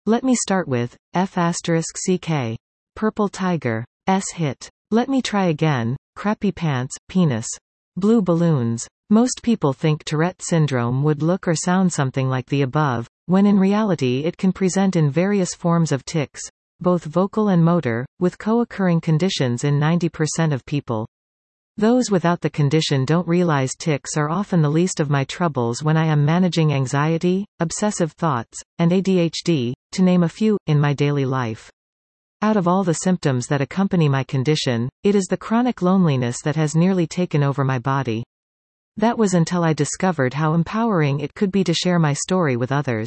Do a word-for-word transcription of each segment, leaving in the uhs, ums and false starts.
Let me start with F asterisk C K. Purple Tiger. S hit. Let me try again. Crappy pants, penis. Blue balloons. Most people think Tourette syndrome would look or sound something like the above, when in reality it can present in various forms of tics, both vocal and motor, with co-occurring conditions in ninety percent of people. Those without the condition don't realize tics are often the least of my troubles when I am managing anxiety, obsessive thoughts, and A D H D, to name a few, in my daily life. Out of all the symptoms that accompany my condition, it is the chronic loneliness that has nearly taken over my body. That was until I discovered how empowering it could be to share my story with others.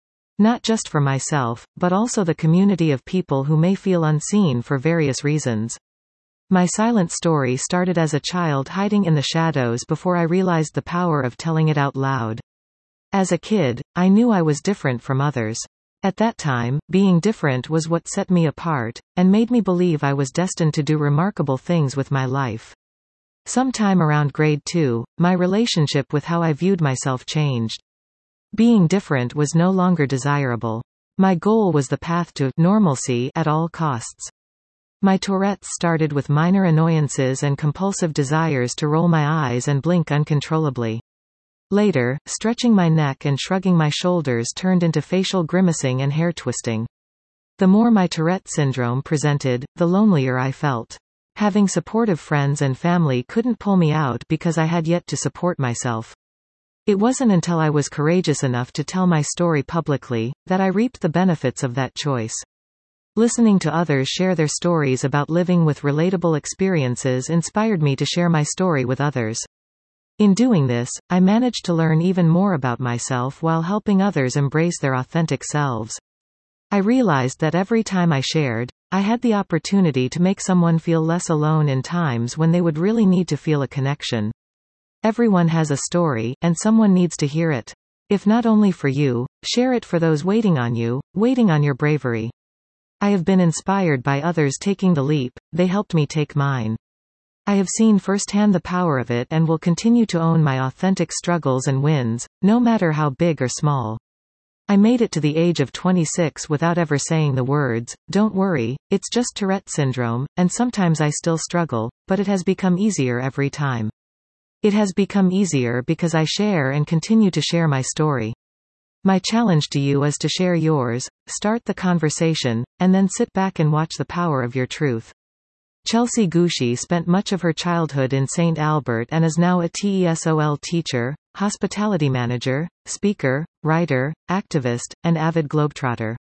Not just for myself, but also the community of people who may feel unseen for various reasons. My silent story started as a child hiding in the shadows before I realized the power of telling it out loud. As a kid, I knew I was different from others. At that time, being different was what set me apart, and made me believe I was destined to do remarkable things with my life. Sometime around grade two, my relationship with how I viewed myself changed. Being different was no longer desirable. My goal was the path to normalcy at all costs. My Tourette's started with minor annoyances and compulsive desires to roll my eyes and blink uncontrollably. Later, stretching my neck and shrugging my shoulders turned into facial grimacing and hair twisting. The more my Tourette syndrome presented, the lonelier I felt. Having supportive friends and family couldn't pull me out because I had yet to support myself. It wasn't until I was courageous enough to tell my story publicly, that I reaped the benefits of that choice. Listening to others share their stories about living with relatable experiences inspired me to share my story with others. In doing this, I managed to learn even more about myself while helping others embrace their authentic selves. I realized that every time I shared, I had the opportunity to make someone feel less alone in times when they would really need to feel a connection. Everyone has a story, and someone needs to hear it. If not only for you, share it for those waiting on you, waiting on your bravery. I have been inspired by others taking the leap, they helped me take mine. I have seen firsthand the power of it and will continue to own my authentic struggles and wins, no matter how big or small. I made it to the age of twenty-six without ever saying the words, "Don't worry, it's just Tourette syndrome," and sometimes I still struggle, but it has become easier every time. It has become easier because I share and continue to share my story. My challenge to you is to share yours, start the conversation, and then sit back and watch the power of your truth. Chelsea Gouchy spent much of her childhood in Saint Albert and is now a T E S O L teacher, hospitality manager, speaker, writer, activist, and avid globetrotter.